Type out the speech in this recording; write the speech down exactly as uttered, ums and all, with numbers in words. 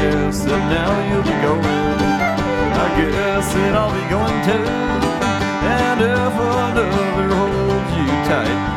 guess that now you'll be going. I guess that I'll be going too. And if another holds you tight,